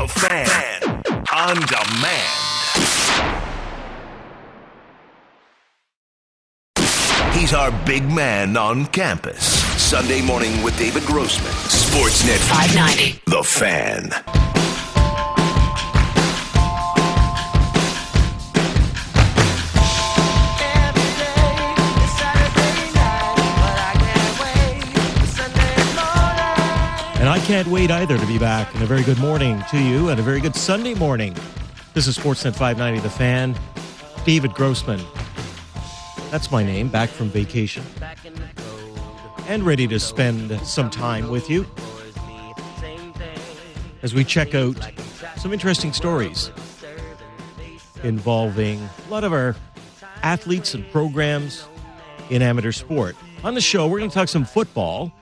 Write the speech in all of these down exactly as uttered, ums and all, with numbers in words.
The Fan. On demand. He's our big man on campus. Sunday morning with David Grossman. Sportsnet five ninety. The Fan. And I can't wait either to be back. And a very good morning to you and a very good Sunday morning. This is Sportsnet five ninety, The Fan. David Grossman. That's my name, back from vacation. And ready to spend some time with you as we check out some interesting stories involving a lot of our athletes and programs in amateur sport. On the show, we're going to talk some football.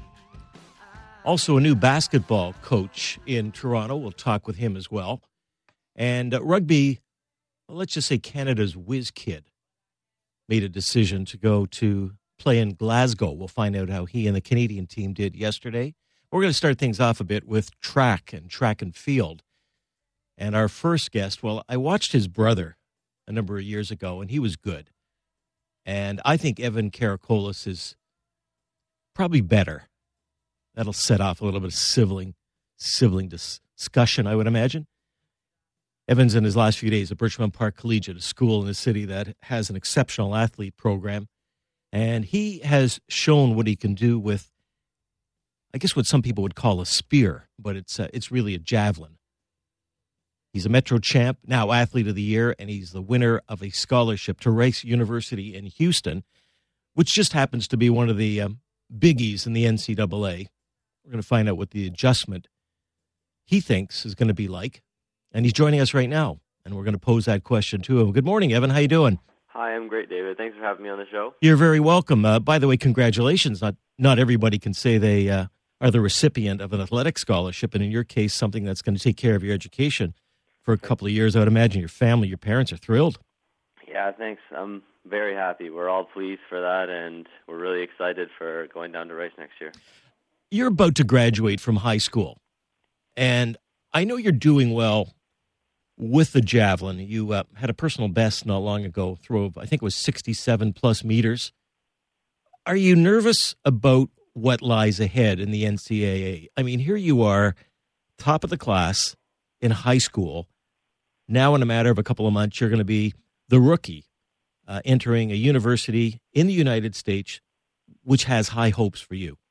Also, a new basketball coach in Toronto. We'll talk with him as well. And uh, rugby, well, let's just say Canada's whiz kid made a decision to go to play in Glasgow. We'll find out how he and the Canadian team did yesterday. We're going to start things off a bit with track and track and field. And our first guest, well, I watched his brother a number of years ago, and he was good. And I think Evan Karakolis is probably better. That'll set off a little bit of sibling, sibling discussion, I would imagine. Evan's in his last few days at Birchmount Park Collegiate, a school in the city that has an exceptional athlete program. And he has shown what he can do with, I guess what some people would call a spear, but it's uh, it's really a javelin. He's a Metro champ, now Athlete of the Year, and he's the winner of a scholarship to Rice University in Houston, which just happens to be one of the um, biggies in the N C double A. We're going to find out what the adjustment he thinks is going to be like. And he's joining us right now, and we're going to pose that question to him. Good morning, Evan. How you doing? Hi, I'm great, David. Thanks for having me on the show. You're very welcome. Uh, by the way, congratulations. Not not everybody can say they uh, are the recipient of an athletic scholarship, and in your case, something that's going to take care of your education for a couple of years. I would imagine your family, your parents are thrilled. Yeah, thanks. I'm very happy. We're all pleased for that, and we're really excited for going down to Rice next year. You're about to graduate from high school, and I know you're doing well with the javelin. You uh, had a personal best not long ago, throw of, I think it was sixty-seven plus meters. Are you nervous about what lies ahead in the N C double A? I mean, here you are, top of the class in high school. Now, in a matter of a couple of months, you're going to be the rookie uh, entering a university in the United States, which has high hopes for you.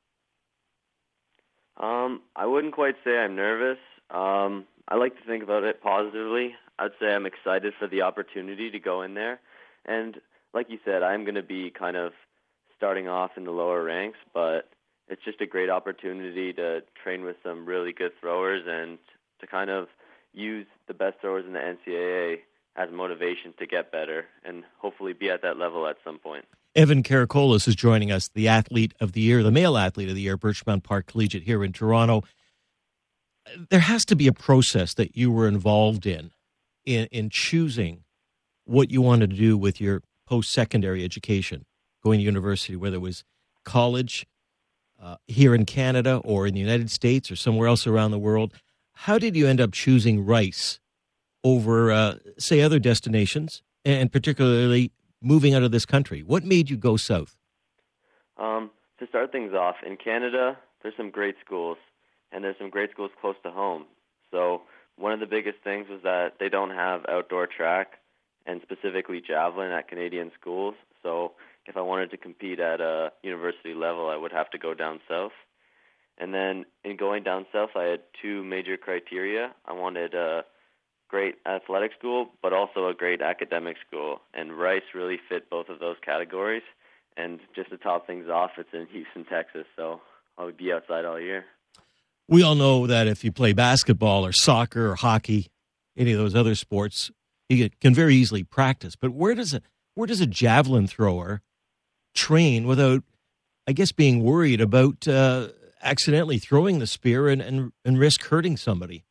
Um, I wouldn't quite say I'm nervous. Um, I like to think about it positively. I'd say I'm excited for the opportunity to go in there. And like you said, I'm going to be kind of starting off in the lower ranks, but it's just a great opportunity to train with some really good throwers and to kind of use the best throwers in the N C double A as motivation to get better and hopefully be at that level at some point. Evan Karakolis is joining us, the Athlete of the Year, the Male Athlete of the Year, Birchmount Park Collegiate here in Toronto. There has to be a process that you were involved in, in, in choosing what you wanted to do with your post-secondary education, going to university, whether it was college uh, here in Canada or in the United States or somewhere else around the world. How did you end up choosing Rice over, uh, say, other destinations, and particularly moving out of this country? What made you go south? Um, to start things off, in Canada, there's some great schools, and there's some great schools close to home. So one of the biggest things was that they don't have outdoor track, and specifically javelin at Canadian schools. So if I wanted to compete at a university level, I would have to go down south. And then in going down south, I had two major criteria. I wanted a great athletic school, but also a great academic school. And Rice really fit both of those categories. And just to top things off, it's in Houston, Texas, so I'll be outside all year. We all know that if you play basketball or soccer or hockey, any of those other sports, you can very easily practice. But where does a, where does a javelin thrower train without, I guess, being worried about uh, accidentally throwing the spear and, and, and risk hurting somebody?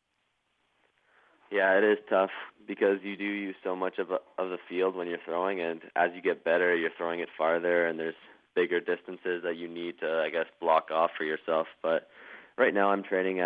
Yeah, it is tough because you do use so much of, a, of the field when you're throwing, and as you get better, you're throwing it farther, and there's bigger distances that you need to, I guess, block off for yourself. But right now I'm training at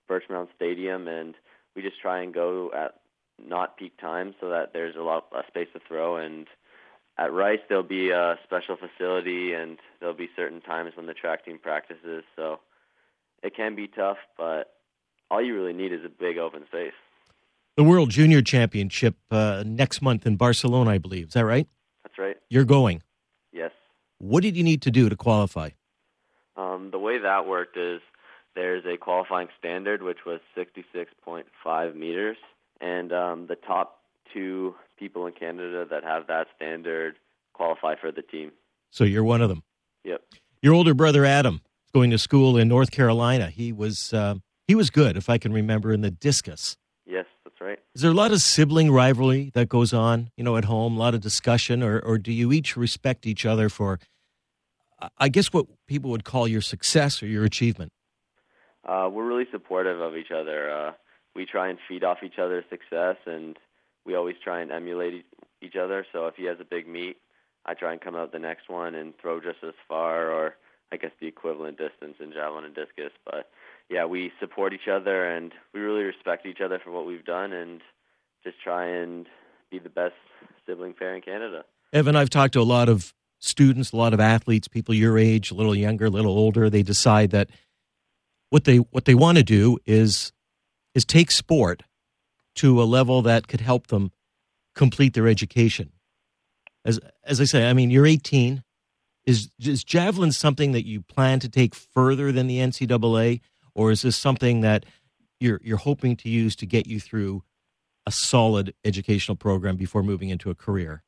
Birchmount Stadium, and we just try and go at not peak time so that there's a lot of space to throw. And at Rice, there'll be a special facility, and there'll be certain times when the track team practices. So it can be tough, but all you really need is a big open space. The World Junior Championship uh, next month in Barcelona, I believe. Is that right? That's right. You're going. Yes. What did you need to do to qualify? Um, the way that worked is there's a qualifying standard, which was sixty-six point five meters, and um, the top two people in Canada that have that standard qualify for the team. So you're one of them. Yep. Your older brother Adam is going to school in North Carolina. He was uh, he was good, if I can remember, in the discus. Yes, that's right. Is there a lot of sibling rivalry that goes on, you know, at home? A lot of discussion, or or do you each respect each other for, I guess, what people would call your success or your achievement? Uh, we're really supportive of each other. Uh, we try and feed off each other's success, and we always try and emulate each other. So if he has a big meet, I try and come out the next one and throw just as far, or I guess the equivalent distance in javelin and discus. But yeah, we support each other, and we really respect each other for what we've done, and just try and be the best sibling pair in Canada. Evan, I've talked to a lot of students, a lot of athletes, people your age, a little younger, a little older. They decide that what they what they want to do is is take sport to a level that could help them complete their education. As as I say, I mean, you're eighteen. Is is javelin something that you plan to take further than the N C double A, or is this something that you're you're hoping to use to get you through a solid educational program before moving into a career?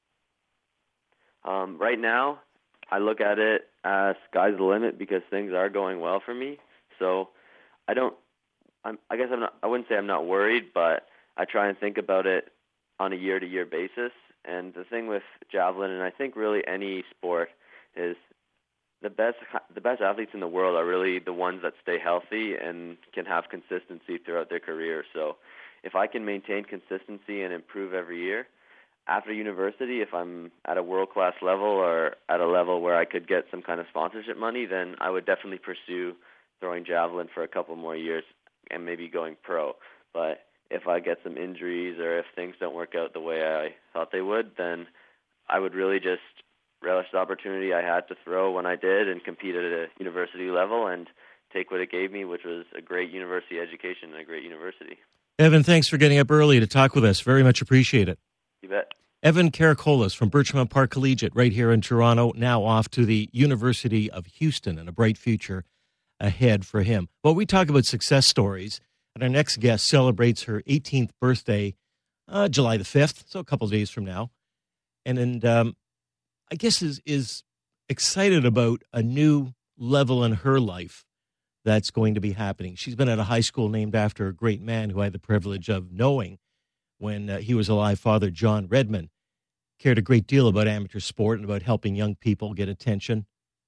Um, right now, I look at it as sky's the limit because things are going well for me. So I don't. I'm, I guess I'm not. I wouldn't say I'm not worried, but I try and think about it on a year-to-year basis. And the thing with javelin, and I think really any sport, is the best the best athletes in the world are really the ones that stay healthy and can have consistency throughout their career. So if I can maintain consistency and improve every year, after university, if I'm at a world-class level or at a level where I could get some kind of sponsorship money, then I would definitely pursue throwing javelin for a couple more years and maybe going pro. But if I get some injuries or if things don't work out the way I thought they would, then I would really just relish the opportunity I had to throw when I did and compete at a university level and take what it gave me, which was a great university education and a great university. Evan, thanks for getting up early to talk with us. Very much appreciate it. You bet. Evan Karakolas from Birchmount Park Collegiate right here in Toronto, now off to the University of Houston, and a bright future ahead for him. Well, we talk about success stories, and our next guest celebrates her eighteenth birthday uh, July the fifth, so a couple of days from now. And, and um, I guess is is excited about a new level in her life that's going to be happening. She's been at a high school named after a great man who I had the privilege of knowing when uh, he was alive, Father John Redman. Cared a great deal about amateur sport and about helping young people get attention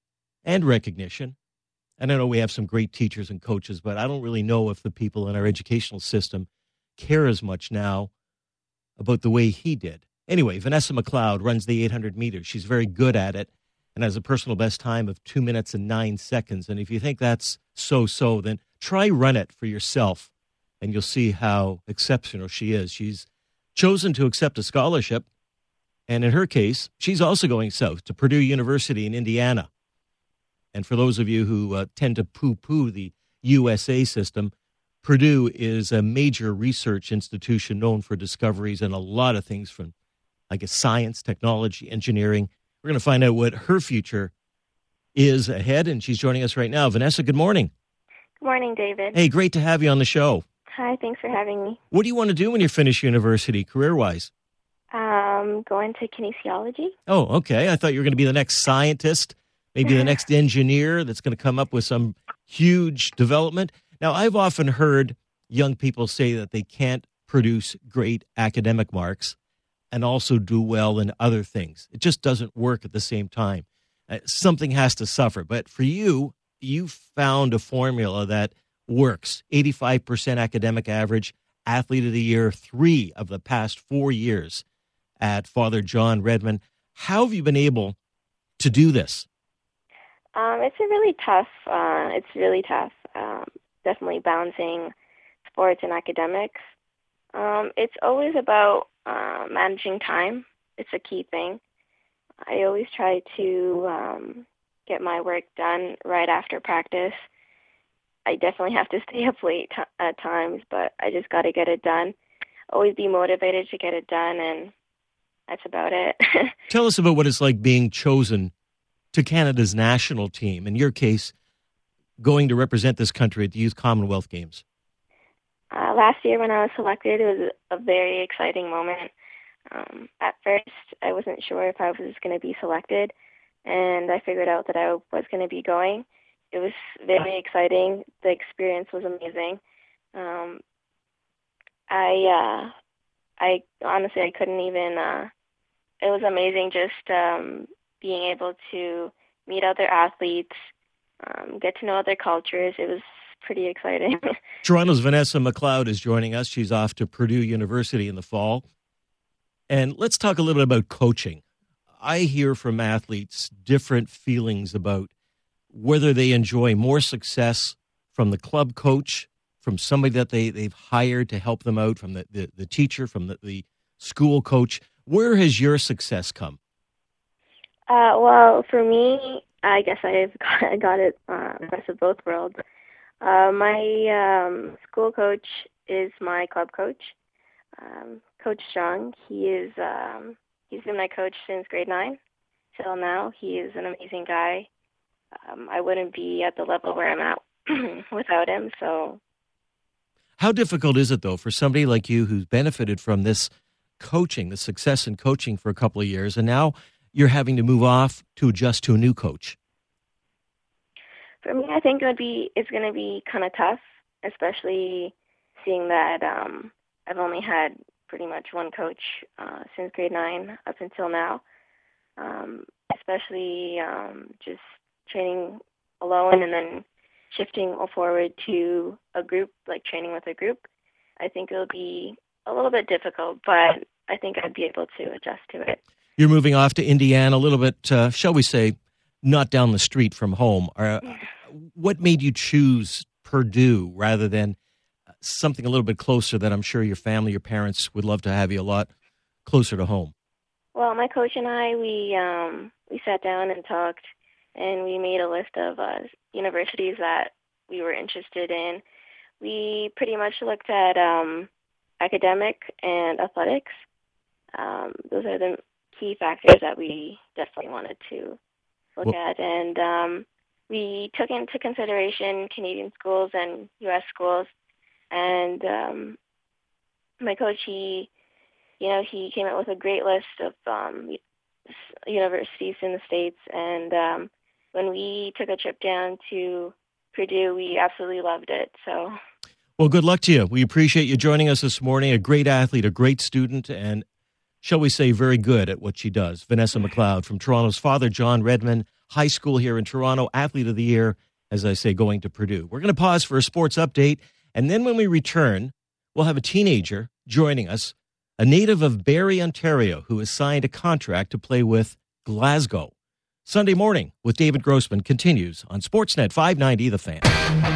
and recognition. And I know we have some great teachers and coaches, but I don't really know if the people in our educational system care as much now about the way he did. Anyway, Vanessa McLeod runs the eight hundred meters. She's very good at it and has a personal best time of two minutes and nine seconds. And if you think that's so-so, then try run it for yourself, and you'll see how exceptional she is. She's chosen to accept a scholarship, and in her case, she's also going south to Purdue University in Indiana. And for those of you who uh, tend to poo-poo the U S A system, Purdue is a major research institution known for discoveries and a lot of things from, I guess, science, technology, engineering. We're going to find out what her future is ahead, and she's joining us right now. Vanessa, good morning. Good morning, David. Hey, great to have you on the show. Hi, thanks for having me. What do you want to do when you finish university, career-wise? Um, going to kinesiology. Oh, okay. I thought you were going to be the next scientist, maybe the next engineer that's going to come up with some huge development. Now, I've often heard young people say that they can't produce great academic marks and also do well in other things. It just doesn't work at the same time. Uh, something has to suffer. But for you, you found a formula that works. eighty-five percent academic average, athlete of the year, three of the past four years at Father John Redman. How have you been able to do this? Um, it's a really tough, uh, it's really tough. Um, definitely balancing sports and academics. Um, it's always about uh, managing time. It's a key thing. I always try to um, get my work done right after practice. I definitely have to stay up late t- at times, but I just got to get it done. Always be motivated to get it done, and that's about it. Tell us about what it's like being chosen to Canada's national team. In your case, going to represent this country at the Youth Commonwealth Games. Uh, last year when I was selected, it was a very exciting moment. Um, at first, I wasn't sure if I was going to be selected, and I figured out that I was going to be going. It was very exciting. The experience was amazing. Um, I, uh, I honestly, I couldn't even. Uh, it was amazing just um, being able to meet other athletes, um, get to know other cultures. It was pretty exciting. Toronto's Vanessa McLeod is joining us. She's off to Purdue University in the fall. And let's talk a little bit about coaching. I hear from athletes different feelings about whether they enjoy more success from the club coach, from somebody that they, they've hired to help them out, from the, the, the teacher, from the, the school coach. Where has your success come? Uh, well, for me, I guess I've got, got it uh, best of both worlds. Uh, my um, school coach is my club coach, um, Coach Strong. He is um, he's been my coach since grade nine till now. He is an amazing guy. Um, I wouldn't be at the level where I'm at without him. So, how difficult is it though for somebody like you who's benefited from this coaching, the success in coaching for a couple of years, and now you're having to move off to adjust to a new coach? For me, I think it would be it's going to be kind of tough, especially seeing that um, I've only had pretty much one coach uh, since grade nine up until now. Um, especially um, just training alone and then shifting forward to a group, like training with a group. I think it'll be a little bit difficult, but I think I'd be able to adjust to it. You're moving off to Indiana, a little bit, uh, shall we say, not down the street from home. Uh, what made you choose Purdue rather than something a little bit closer that I'm sure your family, your parents would love to have you a lot closer to home? Well, my coach and I, we um, we sat down and talked, and we made a list of uh, universities that we were interested in. We pretty much looked at um, academic and athletics. Um, those are the key factors that we definitely wanted to look well, at. And um, we took into consideration Canadian schools and U S schools. And um, my coach, he, you know, he came up with a great list of um, universities in the States. And um, when we took a trip down to Purdue, we absolutely loved it. So, well, good luck to you. We appreciate you joining us this morning. A great athlete, a great student, and shall we say, very good at what she does. Vanessa McLeod from Toronto's Father John Redmond High School here in Toronto, Athlete of the Year, as I say, going to Purdue. We're going to pause for a sports update, and then when we return, we'll have a teenager joining us, a native of Barrie, Ontario, who has signed a contract to play with Glasgow. Sunday Morning with David Grossman continues on Sportsnet five ninety, The Fan.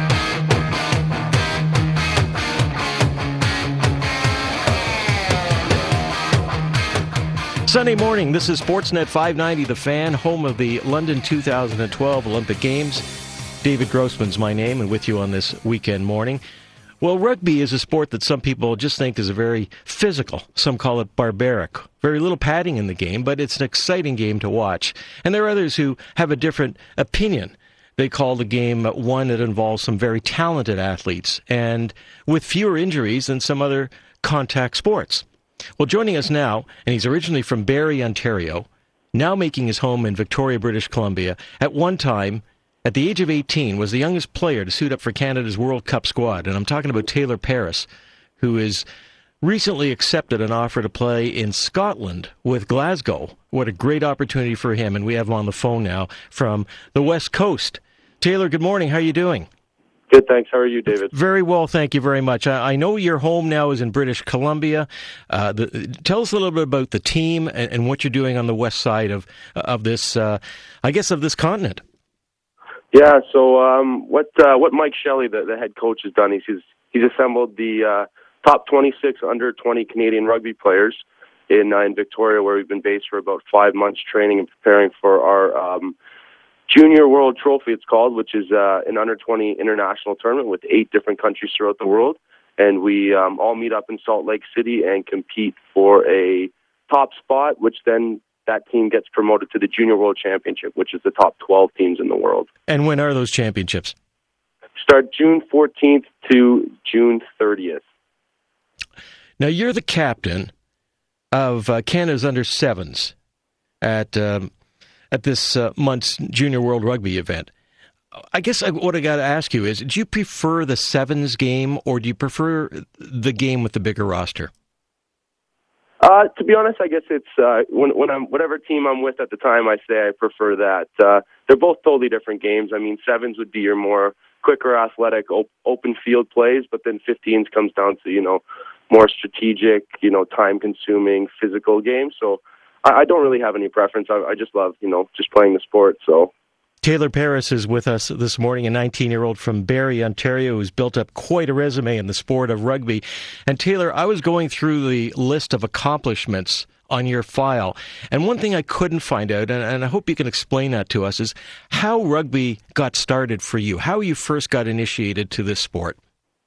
Sunday morning, this is Sportsnet five ninety, The Fan, home of the London two thousand twelve Olympic Games. David Grossman's my name, and with you on this weekend morning. Well, rugby is a sport that some people just think is a very physical. Some call it barbaric. Very little padding in the game, but it's an exciting game to watch. And there are others who have a different opinion. They call the game one that involves some very talented athletes and with fewer injuries than some other contact sports. Well, joining us now, and he's originally from Barrie, Ontario, now making his home in Victoria, British Columbia, at one time, at the age of eighteen, was the youngest player to suit up for Canada's World Cup squad. And I'm talking about Taylor Paris, who has recently accepted an offer to play in Scotland with Glasgow. What a great opportunity for him. And we have him on the phone now from the West Coast. Taylor, good morning. How are you doing? Good, thanks. How are you, David? Very well, thank you very much. I, I know your home now is in British Columbia. Uh, the, tell us a little bit about the team and, and what you're doing on the west side of of this, uh, I guess, of this continent. Yeah. So um, what uh, what Mike Shelley, the, the head coach, has done is he's he's assembled the uh, top twenty-six under twenty Canadian rugby players in uh, in Victoria, where we've been based for about five months, training and preparing for our um, Junior World Trophy. It's called, which is uh, an under twenty international tournament with eight different countries throughout the world, and we um, all meet up in Salt Lake City and compete for a top spot, which then that team gets promoted to the Junior World Championship, which is the top twelve teams in the world. And when are those championships? Start June fourteenth to June thirtieth. Now, you're the captain of uh, Canada's under sevens at um, at this uh, month's Junior World Rugby event. I guess I, what I got to ask you is, do you prefer the sevens game, or do you prefer the game with the bigger roster? Uh, to be honest, I guess it's uh, when when I'm whatever team I'm with at the time, I say I prefer that. Uh, they're both totally different games. I mean, sevens would be your more quicker, athletic, op- open field plays, but then fifteens comes down to, you know, more strategic, you know, time-consuming, physical games. So I, I don't really have any preference. I, I just love, you know, just playing the sport. So. Taylor Paris is with us this morning, a nineteen-year-old from Barrie, Ontario, who's built up quite a resume in the sport of rugby. And Taylor, I was going through the list of accomplishments on your file, and one thing I couldn't find out, and, and I hope you can explain that to us, is how rugby got started for you, how you first got initiated to this sport.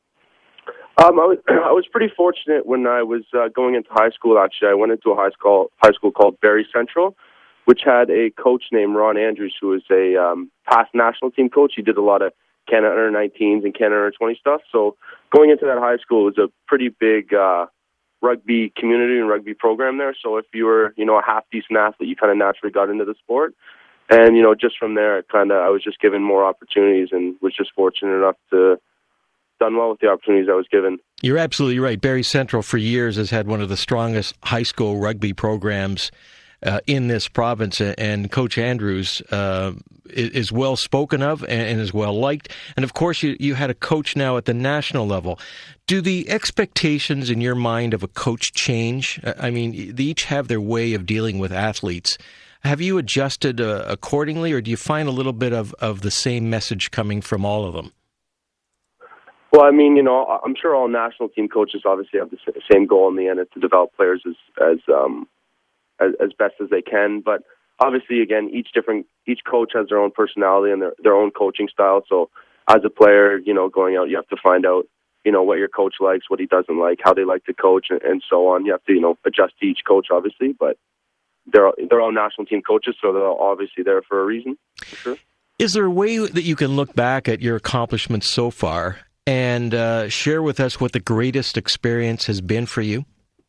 Um, I was I was pretty fortunate when I was uh, going into high school. Actually, I went into a high school high school called Barrie Central, which had a coach named Ron Andrews, who was a um, past national team coach. He did a lot of Canada under nineteens and Canada under twenty stuff. So going into that high school was a pretty big uh, rugby community and rugby program there. So if you were, you know, a half decent athlete, you kind of naturally got into the sport. And, you know, just from there, it kind of I was just given more opportunities and was just fortunate enough to done well with the opportunities I was given. You're absolutely right. Barrie Central for years has had one of the strongest high school rugby programs Uh, in this province, and Coach Andrews uh, is, is well spoken of and, and is well liked. And of course, you, you had a coach now at the national level. Do the expectations in your mind of a coach change? I mean, they each have their way of dealing with athletes. Have you adjusted uh, accordingly, or do you find a little bit of, of the same message coming from all of them? Well, I mean, you know, I'm sure all national team coaches obviously have the same goal in the end, to develop players as as um, As, as best as they can, but obviously, again, each different each coach has their own personality and their their own coaching style. So, as a player, you know, going out, you have to find out, you know, what your coach likes, what he doesn't like, how they like to coach, and, and so on. You have to, you know, adjust to each coach, obviously, but they're they're all national team coaches, so they're obviously there for a reason. For sure. Is there a way that you can look back at your accomplishments so far and uh, share with us what the greatest experience has been for you?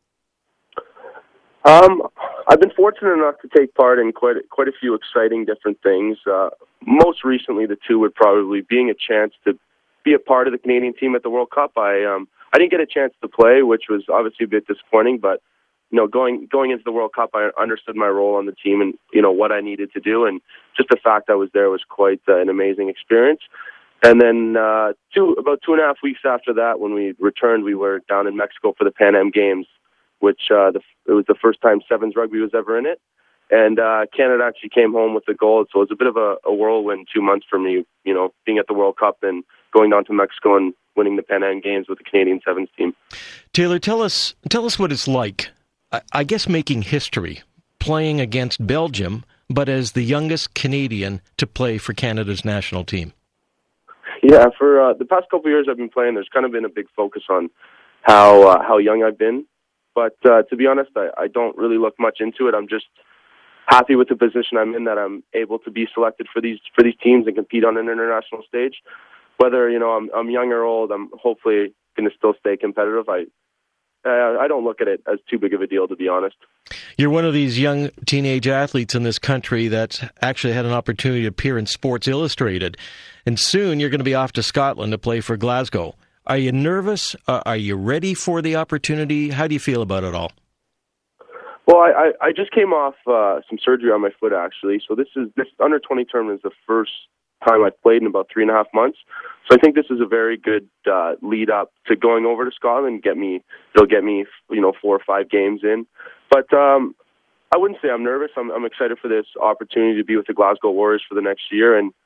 Um. I've been fortunate enough to take part in quite quite a few exciting different things. Uh, most recently, the two would probably being a chance to be a part of the Canadian team at the World Cup. I um I didn't get a chance to play, which was obviously a bit disappointing. But you know, going going into the World Cup, I understood my role on the team and you know what I needed to do, and just the fact I was there was quite uh, an amazing experience. And then uh, two about two and a half weeks after that, when we returned, we were down in Mexico for the Pan Am Games, which uh, the, it was the first time sevens rugby was ever in it. And uh, Canada actually came home with the gold, so it was a bit of a, a whirlwind two months for me, you know, being at the World Cup and going down to Mexico and winning the Pan Am Games with the Canadian sevens team. Taylor, tell us tell us what it's like, I, I guess, making history, playing against Belgium, but as the youngest Canadian to play for Canada's national team. Yeah, for uh, the past couple of years I've been playing, there's kind of been a big focus on how uh, how young I've been. But uh, to be honest, I, I don't really look much into it. I'm just happy with the position I'm in, that I'm able to be selected for these for these teams and compete on an international stage. Whether you know I'm I'm young or old, I'm hopefully going to still stay competitive. I uh, I don't look at it as too big of a deal, to be honest. You're one of these young teenage athletes in this country that's actually had an opportunity to appear in Sports Illustrated, and soon you're going to be off to Scotland to play for Glasgow. Are you nervous? Uh, are you ready for the opportunity? How do you feel about it all? Well, I, I, I just came off uh, some surgery on my foot, actually. So this is this under twenty tournament is the first time I've played in about three and a half months. So I think this is a very good uh, lead up to going over to Scotland. Get me, it'll get me, you know, four or five games in. But um, I wouldn't say I'm nervous. I'm, I'm excited for this opportunity to be with the Glasgow Warriors for the next year, and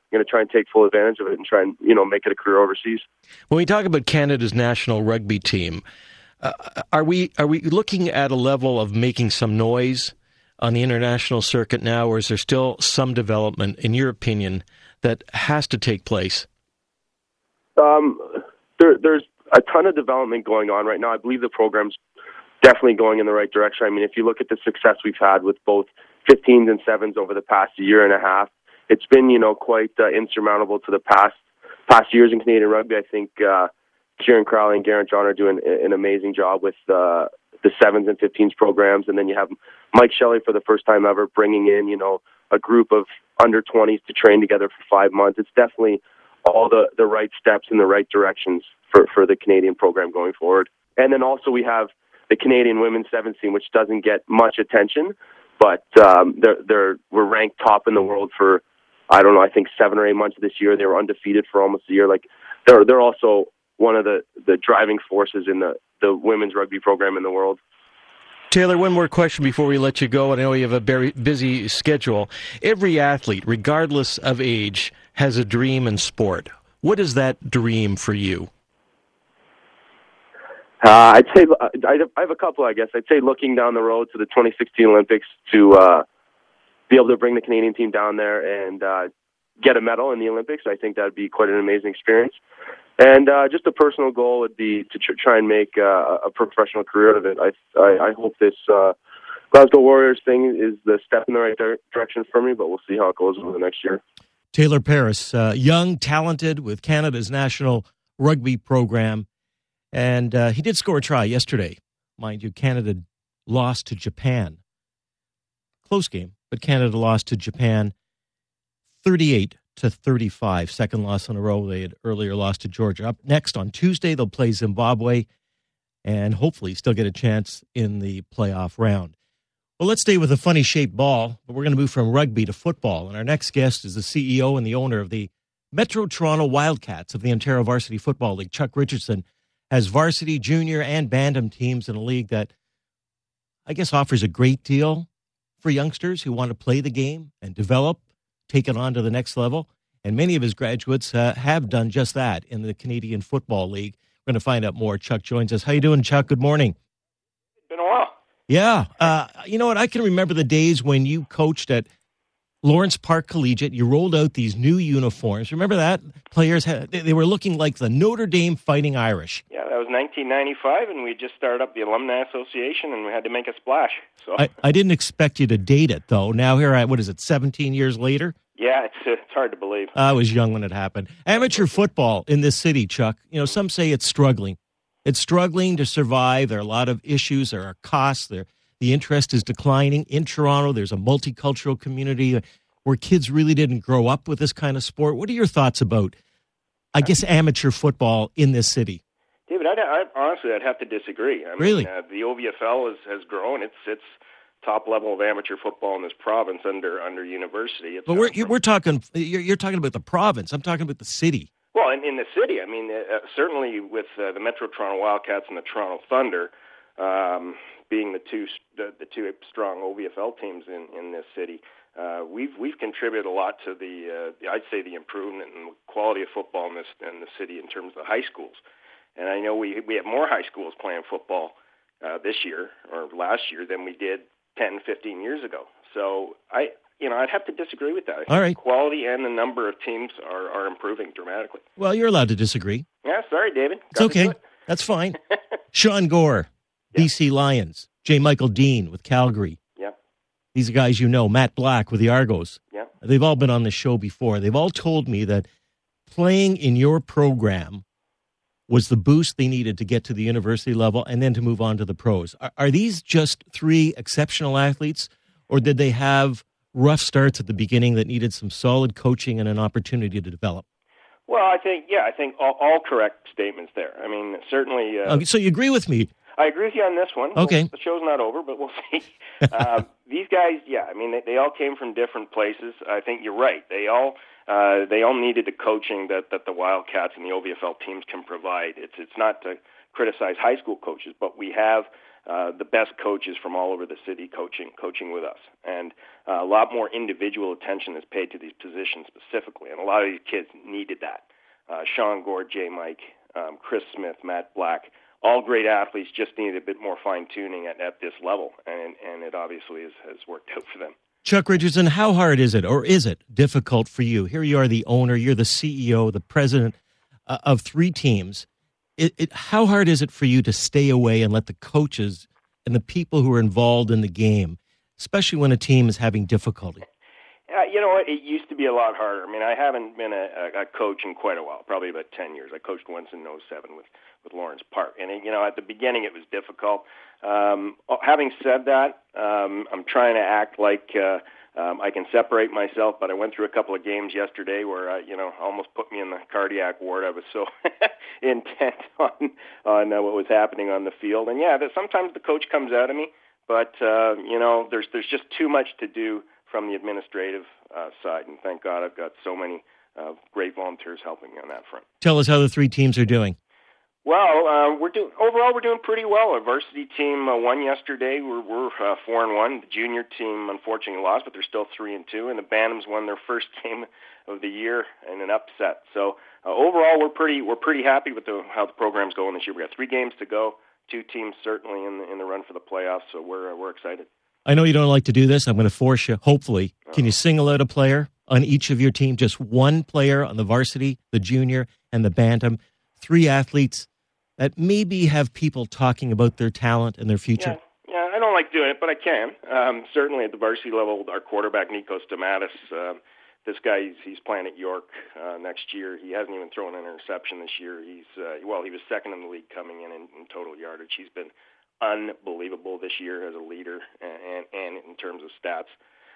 going to try and take full advantage of it and try and, you know, make it a career overseas. When we talk about Canada's national rugby team, uh, are we are we looking at a level of making some noise on the international circuit now, or is there still some development, in your opinion, that has to take place? Um, there, there's a ton of development going on right now. I believe the program's definitely going in the right direction. I mean, if you look at the success we've had with both fifteens and sevens over the past year and a half, it's been, you know, quite uh, insurmountable to the past past years in Canadian rugby. I think uh, Kieran Crowley and Garrett John are doing an amazing job with uh, the sevens and fifteens programs, and then you have Mike Shelley for the first time ever bringing in, you know, a group of under twenties to train together for five months. It's definitely all the, the right steps in the right directions for, for the Canadian program going forward. And then also we have the Canadian women's sevens team, which doesn't get much attention, but um, they're, they're we're ranked top in the world for, I don't know, I think seven or eight months of this year. They were undefeated for almost a year. Like they're they're also one of the, the driving forces in the, the women's rugby program in the world. Taylor, one more question before we let you go, and I know you have a very busy schedule. Every athlete, regardless of age, has a dream in sport. What is that dream for you? Uh, I'd say I have a couple, I guess. I'd say looking down the road to the twenty sixteen Olympics to uh, be able to bring the Canadian team down there and uh, get a medal in the Olympics. I think that would be quite an amazing experience. And uh, just a personal goal would be to tr- try and make uh, a professional career out of it. I I, I hope this uh, Glasgow Warriors thing is the step in the right di- direction for me, but we'll see how it goes over the next year. Taylor Paris, uh, young, talented, with Canada's national rugby program. And uh, he did score a try yesterday. Mind you, Canada lost to Japan. Close game, but Canada lost to Japan thirty-eight to thirty-five. Second loss in a row. They had earlier lost to Georgia. Up next on Tuesday, they'll play Zimbabwe and hopefully still get a chance in the playoff round. Well, let's stay with a funny-shaped ball, but we're going to move from rugby to football. And our next guest is the C E O and the owner of the Metro Toronto Wildcats of the Ontario Varsity Football League. Chuck Richardson has varsity, junior, and bantam teams in a league that I guess offers a great deal for youngsters who want to play the game and develop, take it on to the next level. And many of his graduates uh, have done just that in the Canadian Football League. We're going to find out more. Chuck joins us. How you doing, Chuck? Good morning. It's been a while. Yeah. Uh, you know what? I can remember the days when you coached at Lawrence Park Collegiate. You rolled out these new uniforms. Remember that? Players, had, they were looking like the Notre Dame Fighting Irish. Yeah, that was nineteen ninety-five, and we just started up the Alumni Association, and we had to make a splash. So I, I didn't expect you to date it, though. Now here I, what is it, seventeen years later? Yeah, it's it's hard to believe. I was young when it happened. Amateur football in this city, Chuck, you know, some say it's struggling. It's struggling to survive. There are a lot of issues. There are costs. There, the interest is declining. In Toronto, there's a multicultural community where kids really didn't grow up with this kind of sport. What are your thoughts about, I guess, amateur football in this city? David, I'd, I, honestly, I'd have to disagree. I really? mean, uh, the O V F L has, has grown. It's it's top level of amateur football in this province under under university. It's but we're we're talking you're, you're talking about the province. I'm talking about the city. Well, in, in the city, I mean, uh, certainly with uh, the Metro Toronto Wildcats and the Toronto Thunder um, being the two the, the two strong O V F L teams in, in this city, uh, we've we've contributed a lot to the, uh, the I'd say the improvement and quality of football in this in the city in terms of the high schools. And I know we we have more high schools playing football uh, this year or last year than we did ten, fifteen years ago. So I, you know, I'd have to disagree with that. I think All right. Quality and the number of teams are, are improving dramatically. Well, you're allowed to disagree. Yeah, sorry, David. It's okay. That's fine. Sean Gore, Yeah. B C Lions. J. Michael Dean with Calgary. Yeah. These are guys you know. Matt Black with the Argos. Yeah. They've all been on the show before. They've all told me that playing in your program was the boost they needed to get to the university level and then to move on to the pros. Are, are these just three exceptional athletes, or did they have rough starts at the beginning that needed some solid coaching and an opportunity to develop? Well, I think, yeah, I think all, all correct statements there. I mean, certainly. Uh, Okay, so you agree with me? I agree with you on this one. Okay. Well, the show's not over, but we'll see. uh, these guys, yeah, I mean, they, they all came from different places. I think you're right. They all uh, they all needed the coaching that, that the Wildcats and the O V F L teams can provide. It's it's not to criticize high school coaches, but we have uh, the best coaches from all over the city coaching coaching with us. And uh, a lot more individual attention is paid to these positions specifically, and a lot of these kids needed that. Uh, Sean Gore, Jay Mike, um, Chris Smith, Matt Black, all great athletes, just needed a bit more fine-tuning at, at this level, and, and it obviously is, has worked out for them. Chuck Richardson, how hard is it, or is it difficult for you? Here you are, the owner, you're the C E O, the president uh, of three teams. It, it, how hard is it for you to stay away and let the coaches and the people who are involved in the game, especially when a team is having difficulty? Uh, you know what? It used to be a lot harder. I mean, I haven't been a, a coach in quite a while, probably about ten years. I coached once in oh seven with, with Lawrence Park. And, you know, at the beginning it was difficult. Um, having said that, um, I'm trying to act like uh, um, I can separate myself, but I went through a couple of games yesterday where, uh, you know, almost put me in the cardiac ward. I was so intent on, on uh, what was happening on the field. And, yeah, that sometimes the coach comes out of me, but, uh, you know, there's there's just too much to do from the administrative uh, side, and thank God I've got so many uh, great volunteers helping me on that front. Tell us how the three teams are doing. Well, uh, we're doing overall we're doing pretty well. Our varsity team uh, won yesterday. We're, we're uh, four and one. The junior team unfortunately lost, but they're still three and two. And the Bantams won their first game of the year in an upset. So uh, overall, we're pretty we're pretty happy with the, how the program's going this year. We got three games to go. Two teams certainly in the in the run for the playoffs. So we're uh, we're excited. I know you don't like to do this. I'm going to force you, hopefully. Can you single out a player on each of your team? Just one player on the varsity, the junior, and the bantam. Three athletes that maybe have people talking about their talent and their future. Yeah, yeah I don't like doing it, but I can. Um, certainly at the varsity level, our quarterback, Nico Stamatis, uh, this guy, he's, he's playing at York uh, next year. He hasn't even thrown an interception this year. He's uh, well, he was second in the league coming in, in in total yardage. He's been unbelievable this year as a leader and, and in terms of stats.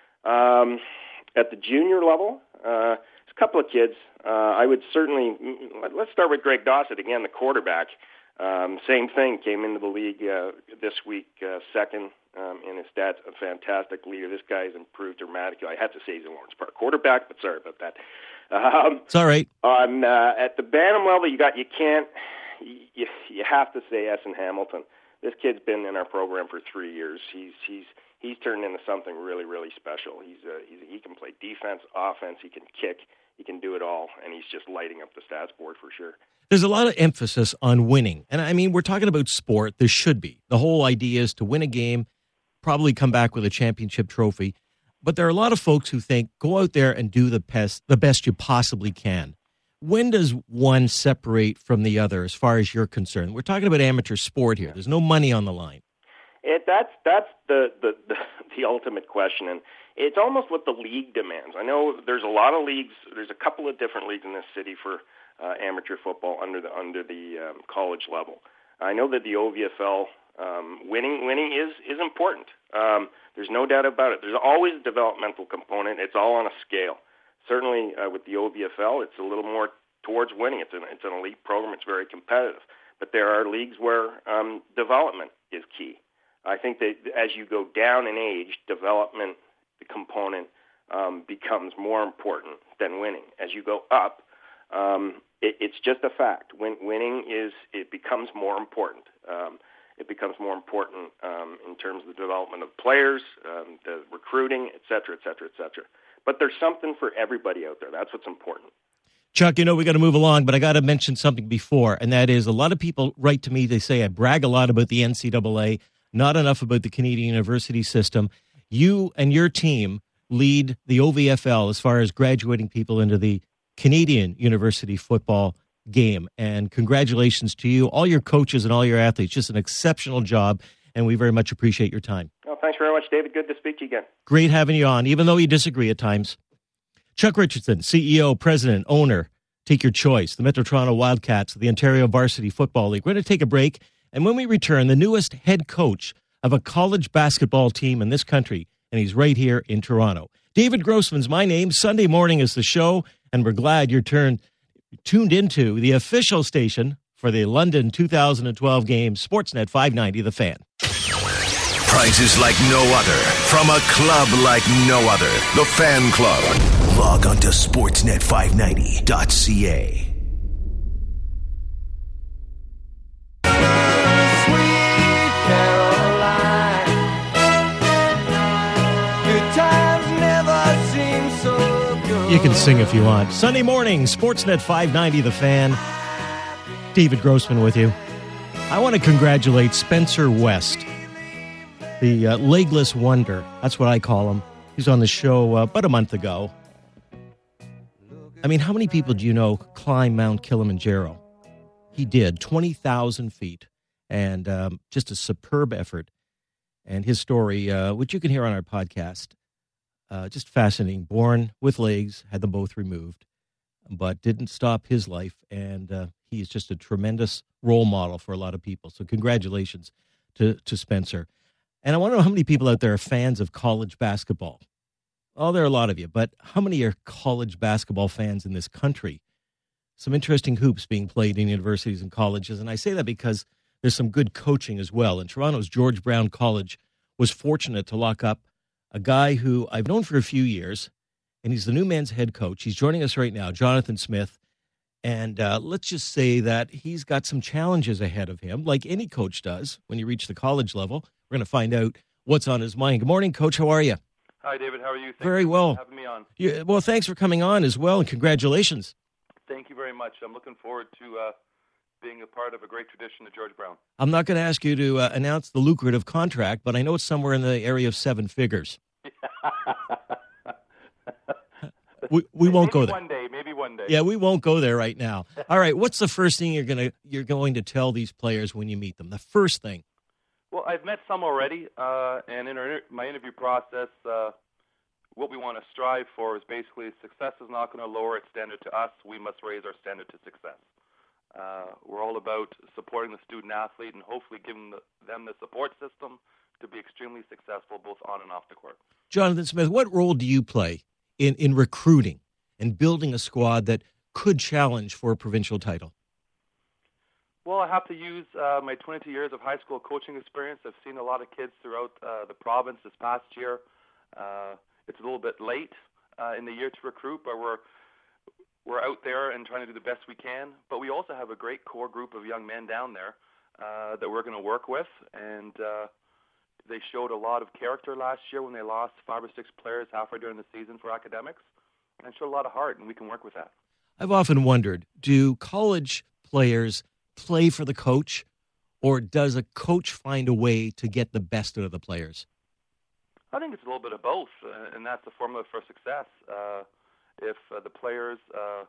Um, at the junior level, uh, there's a couple of kids. Uh, I would certainly, let's start with Greg Dossett, again, the quarterback. Um, same thing, came into the league uh, this week, uh, second um, in his stats, a fantastic leader. This guy has improved dramatically. I have to say he's a Lawrence Park quarterback, but sorry about that. Um, it's all right. On, uh, at the Bantam level, you got, you can't, you, you have to say Essen Hamilton. This kid's been in our program for three years. He's he's he's turned into something really, really special. He's, uh, he's he can play defense, offense, he can kick, he can do it all, and he's just lighting up the stats board for sure. There's a lot of emphasis on winning. And I mean, we're talking about sport. There should be. The whole idea is to win a game, probably come back with a championship trophy. But there are a lot of folks who think, go out there and do the best, the best you possibly can. When does one separate from the other as far as you're concerned? We're talking about amateur sport here. There's no money on the line. It, that's that's the, the, the, the ultimate question, and it's almost what the league demands. I know there's a lot of leagues. There's a couple of different leagues in this city for uh, amateur football under the under the um, college level. I know that the O V F L um, winning winning is is important. Um, there's no doubt about it. There's always a developmental component. It's all on a scale. Certainly uh, with the O V F L, it's a little more towards winning. It's an, it's an elite program. It's very competitive. But there are leagues where um, development is key. I think that as you go down in age, development, the component, um, becomes more important than winning. As you go up, um, it, it's just a fact. Win, winning is, it becomes more important. Um, it becomes more important um, in terms of the development of players, um, the recruiting, et cetera, et cetera, et cetera. But there's something for everybody out there. That's what's important. Chuck, you know, we got to move along, but I got to mention something before, and that is a lot of people write to me. They say I brag a lot about the N C double A, not enough about the Canadian university system. You and your team lead the O V F L as far as graduating people into the Canadian university football game. And congratulations to you, all your coaches and all your athletes. Just an exceptional job, and we very much appreciate your time. Well, thanks very much, David. Good to speak to you again. Great having you on, even though you disagree at times. Chuck Richardson, C E O, president, owner, take your choice, the Metro Toronto Wildcats, the Ontario Varsity Football League. We're going to take a break, and when we return, the newest head coach of a college basketball team in this country, and he's right here in Toronto. David Grossman's my name. Sunday morning is the show, and we're glad you're turned, tuned into the official station for the London two thousand twelve game, Sportsnet five ninety, The Fan. Prizes like no other, from a club like no other, The Fan Club. Log on to sportsnet five ninety dot c a. You can sing if you want. Sunday morning, Sportsnet five ninety, The Fan. David Grossman with you. I want to congratulate Spencer West, the uh, legless wonder. That's what I call him. He's on the show uh, about a month ago. I mean, how many people do you know climb Mount Kilimanjaro? He did, twenty thousand feet, and um, just a superb effort. And his story, uh, which you can hear on our podcast, uh, just fascinating. Born with legs, had them both removed, but didn't stop his life, and uh, he is just a tremendous role model for a lot of people. So congratulations to, to Spencer. And I want to know how many people out there are fans of college basketball. Oh, there are a lot of you, but how many are college basketball fans in this country? Some interesting hoops being played in universities and colleges, and I say that because there's some good coaching as well. And Toronto's George Brown College was fortunate to lock up a guy who I've known for a few years, and he's the new men's head coach. He's joining us right now, Jonathan Smith. And uh, let's just say that he's got some challenges ahead of him, like any coach does when you reach the college level. We're going to find out what's on his mind. Good morning, Coach. How are you? Hi, David. How are you? Thank Very you well. for having me on. Yeah, well, thanks for coming on as well, and congratulations. Thank you very much. I'm looking forward to uh, being a part of a great tradition at George Brown. I'm not going to ask you to uh, announce the lucrative contract, but I know it's somewhere in the area of seven figures. we we won't maybe go there. One day, maybe one day. Yeah, we won't go there right now. All right, what's the first thing you're gonna you're going to tell these players when you meet them? The first thing. Well, I've met some already, uh, and in our, my interview process, uh, what we want to strive for is basically success is not going to lower its standard to us. We must raise our standard to success. Uh, we're all about supporting the student athlete and hopefully giving the, them the support system to be extremely successful both on and off the court. Jonathan Smith, what role do you play in, in recruiting and building a squad that could challenge for a provincial title? Well, I have to use uh, my twenty-two years of high school coaching experience. I've seen a lot of kids throughout uh, the province this past year. Uh, it's a little bit late uh, in the year to recruit, but we're we're out there and trying to do the best we can. But we also have a great core group of young men down there uh, that we're going to work with, and uh, they showed a lot of character last year when they lost five or six players halfway during the season for academics, and showed a lot of heart, and we can work with that. I've often wondered, do college players play for the coach, or does a coach find a way to get the best out of the players? I think it's a little bit of both, uh, and that's the formula for success. Uh, if uh, the players uh,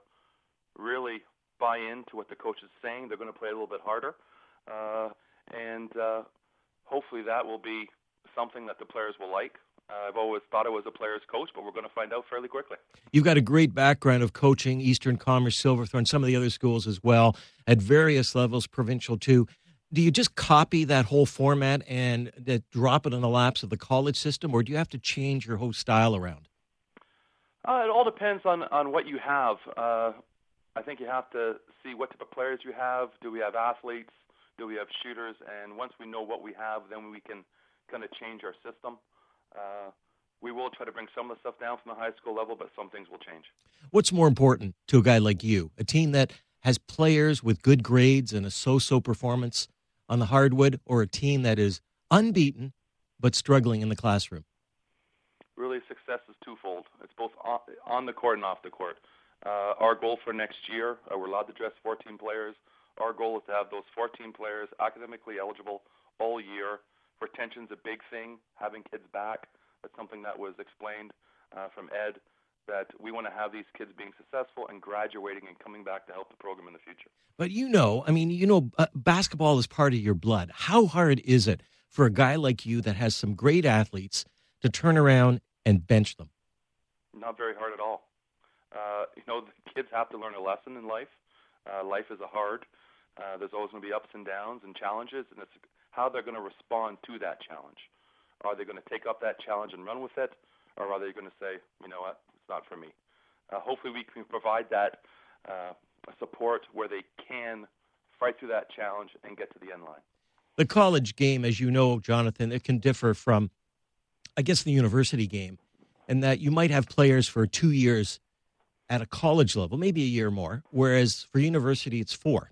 really buy into what the coach is saying, they're going to play a little bit harder, uh, and uh, hopefully that will be something that the players will like. Uh, I've always thought I was a player's coach, but we're going to find out fairly quickly. You've got a great background of coaching Eastern Commerce, Silverthorne, some of the other schools as well, at various levels, provincial too. Do you just copy that whole format and uh, drop it in the laps of the college system, or do you have to change your whole style around? Uh, it all depends on, on what you have. Uh, I think you have to see what type of players you have. Do we have athletes? Do we have shooters? And once we know what we have, then we can kind of change our system. Uh, we will try to bring some of the stuff down from the high school level, but some things will change. What's more important to a guy like you, a team that has players with good grades and a so-so performance on the hardwood, or a team that is unbeaten but struggling in the classroom? Really, success is twofold. It's both on, on the court and off the court. Uh, our goal for next year, uh, we're allowed to dress fourteen players. Our goal is to have those fourteen players academically eligible all year. Retention's a big thing, having kids back. That's something that was explained uh, from Ed, that we want to have these kids being successful and graduating and coming back to help the program in the future. But you know, I mean, you know, uh, basketball is part of your blood. How hard is it for a guy like you that has some great athletes to turn around and bench them? Not very hard at all. Uh, you know, the kids have to learn a lesson in life. Uh, life is a hard. Uh, there's always going to be ups and downs and challenges, and it's how they're going to respond to that challenge. Are they going to take up that challenge and run with it, or are they going to say, you know what, it's not for me? Uh, hopefully we can provide that uh, support where they can fight through that challenge and get to the end line. The college game, as you know, Jonathan, it can differ from, I guess, the university game, in that you might have players for two years at a college level, maybe a year more, whereas for university it's four.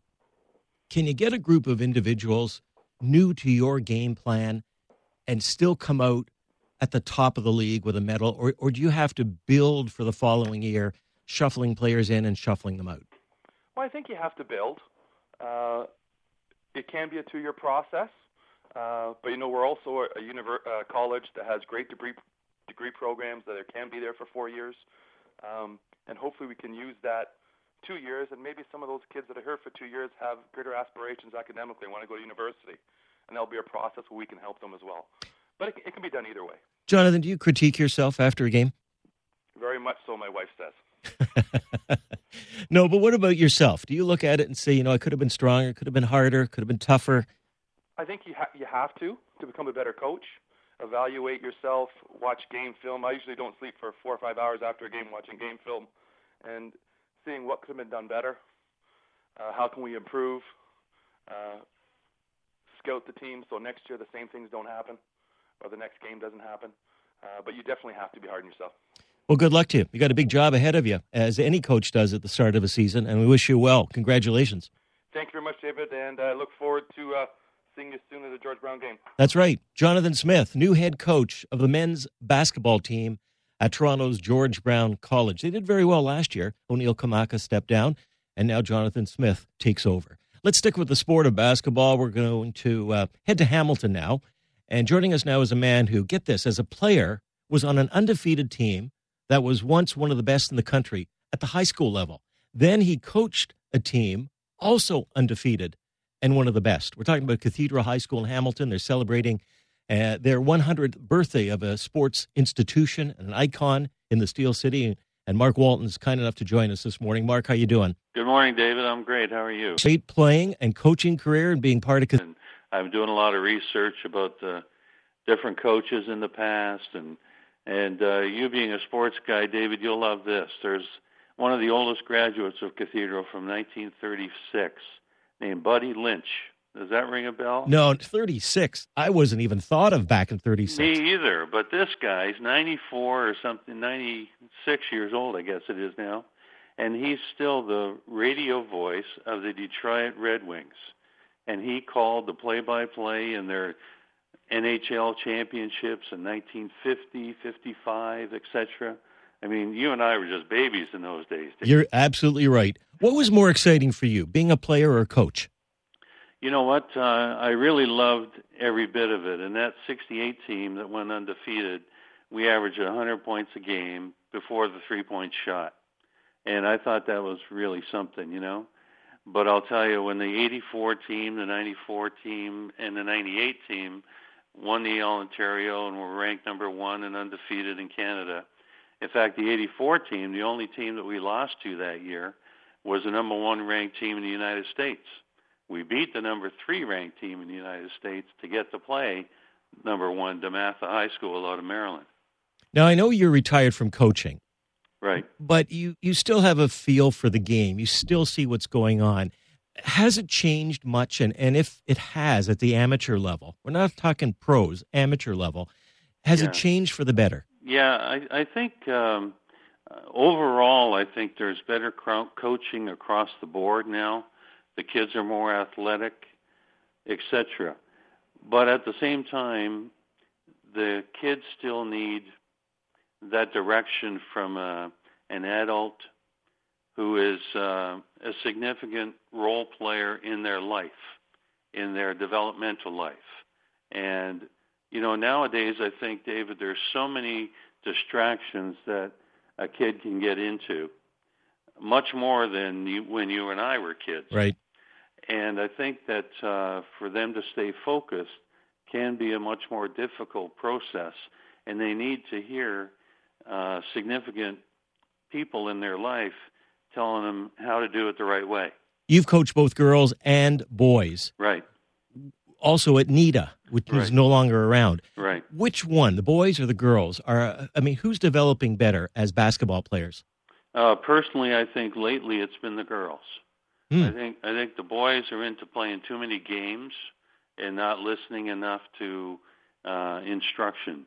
Can you get a group of individuals new to your game plan and still come out at the top of the league with a medal, or, or do you have to build for the following year, shuffling players in and shuffling them out? Well, I think you have to build. Uh, it can be a two-year process, uh, but, you know, we're also a, a univer- uh, college that has great degree, degree programs that can be there for four years, um, and hopefully we can use that two years, and maybe some of those kids that are here for two years have greater aspirations academically, want to go to university, and there'll be a process where we can help them as well. But it, it can be done either way. Jonathan, do you critique yourself after a game? Very much so, my wife says. No, but what about yourself? Do you look at it and say, you know, I could have been stronger, could have been harder, could have been tougher? I think you, ha- you have to, to become a better coach. Evaluate yourself, watch game film. I usually don't sleep for four or five hours after a game watching game film, and seeing what could have been done better, uh, how can we improve, uh, scout the team so next year the same things don't happen or the next game doesn't happen. Uh, but you definitely have to be hard on yourself. Well, good luck to you. You got a big job ahead of you, as any coach does at the start of a season, and we wish you well. Congratulations. Thank you very much, David, and I look forward to uh, seeing you soon at the George Brown game. That's right. Jonathan Smith, new head coach of the men's basketball team at Toronto's George Brown College. They did very well last year. O'Neill Kamaka stepped down, and now Jonathan Smith takes over. Let's stick with the sport of basketball. We're going to uh, head to Hamilton now. And joining us now is a man who, get this, as a player, was on an undefeated team that was once one of the best in the country at the high school level. Then he coached a team also undefeated and one of the best. We're talking about Cathedral High School in Hamilton. They're celebrating Uh, their one hundredth birthday of a sports institution and an icon in the Steel City. And Mark Walton's kind enough to join us this morning. Mark, how you doing? Good morning, David. I'm great. How are you? Great playing and coaching career and being part of... And I'm doing a lot of research about the different coaches in the past. And, and uh, you being a sports guy, David, you'll love this. There's one of the oldest graduates of Cathedral from nineteen thirty-six named Buddy Lynch. Does that ring a bell? No, thirty-six. I wasn't even thought of back in thirty-six. Me either. But this guy's ninety-four or something, ninety-six years old, I guess it is now. And he's still the radio voice of the Detroit Red Wings. And he called the play-by-play in their N H L championships in nineteen fifty, fifty-five, et cetera. I mean, you and I were just babies in those days. You're absolutely right. What was more exciting for you, being a player or a coach? You know what? Uh, I really loved every bit of it. And that sixty-eight team that went undefeated, we averaged one hundred points a game before the three-point shot. And I thought that was really something, you know. But I'll tell you, when the eighty-four team, the ninety-four team, and the ninety-eight team won the All-Ontario and were ranked number one and undefeated in Canada. In fact, the eighty-four team, the only team that we lost to that year, was the number one ranked team in the United States. We beat the number three ranked team in the United States to get to play number one DeMatha High School out of Maryland. Now, I know you're retired from coaching. Right. But you, you still have a feel for the game. You still see what's going on. Has it changed much? And, and if it has at the amateur level, we're not talking pros, amateur level, has yeah. it changed for the better? Yeah, I, I think um, overall, I think there's better cro- coaching across the board now. The kids are more athletic, et cetera. But at the same time, the kids still need that direction from a, an adult who is uh, a significant role player in their life, in their developmental life. And, you know, nowadays I think, David, there's so many distractions that a kid can get into, much more than you, when you and I were kids. Right. And I think that uh, for them to stay focused can be a much more difficult process, and they need to hear uh, significant people in their life telling them how to do it the right way. You've coached both girls and boys. Right. Also at NIDA, which right. is no longer around. Right. Which one, the boys or the girls, are, I mean, who's developing better as basketball players? Uh, personally, I think lately it's been the girls. Hmm. I think I think the boys are into playing too many games and not listening enough to uh, instruction.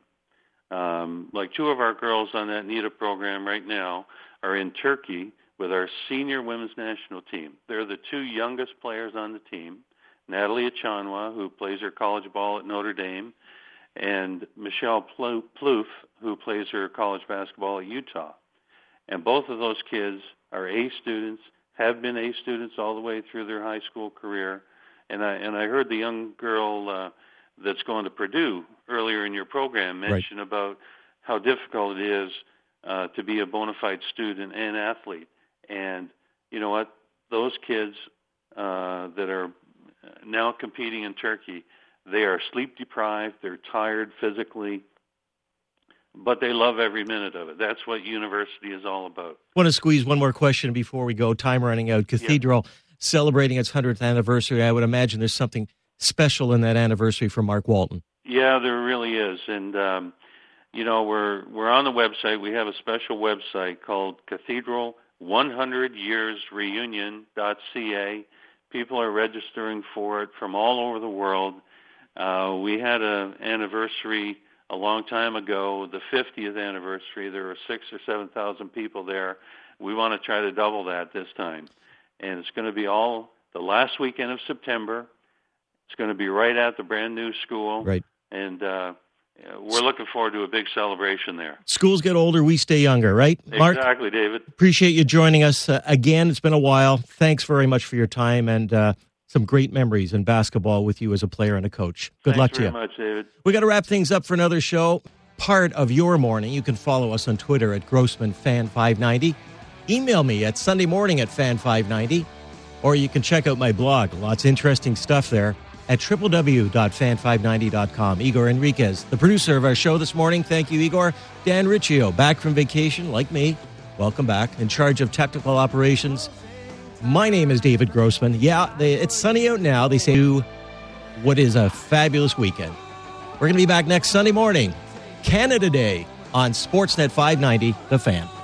Um, like two of our girls on that NIDA program right now are in Turkey with our senior women's national team. They're the two youngest players on the team, Natalie Achanwa, who plays her college ball at Notre Dame, and Michelle Plouffe, who plays her college basketball at Utah. And both of those kids are A students, have been A students all the way through their high school career. And I and I heard the young girl uh, that's going to Purdue earlier in your program mention right. about how difficult it is uh, to be a bona fide student and athlete. And you know what? Those kids uh, that are now competing in Turkey, they are sleep deprived, they're tired physically, but they love every minute of it. That's what university is all about. I want to squeeze one more question before we go. Time running out. Cathedral yeah. celebrating its hundredth anniversary. I would imagine there's something special in that anniversary for Mark Walton. Yeah, there really is. And, um, you know, we're we're on the website. We have a special website called Cathedral one hundred years reunion dot c a. People are registering for it from all over the world. Uh, we had an anniversary a long time ago, the fiftieth anniversary. There were six or seven thousand people there. We want to try to double that this time, and it's going to be all the last weekend of September. It's going to be right at the brand new school, right? And uh, we're looking forward to a big celebration there. Schools get older, we stay younger, right, Mark? Exactly, David. Appreciate you joining us uh, again. It's been a while. Thanks very much for your time and uh, some great memories in basketball with you as a player and a coach. Good Thanks luck to you. Thanks very much, David. We got to wrap things up for another show. Part of your morning. You can follow us on Twitter at Grossman Fan five ninety. Email me at Sunday morning at Fan five ninety, or you can check out my blog. Lots of interesting stuff there at w w w dot fan five ninety dot com. Igor Enriquez, the producer of our show this morning. Thank you, Igor. Dan Riccio, back from vacation, like me. Welcome back. In charge of technical operations. My name is David Grossman. Yeah, they, it's sunny out now. They say, what is a fabulous weekend. We're going to be back next Sunday morning, Canada Day, on Sportsnet five ninety, The Fan.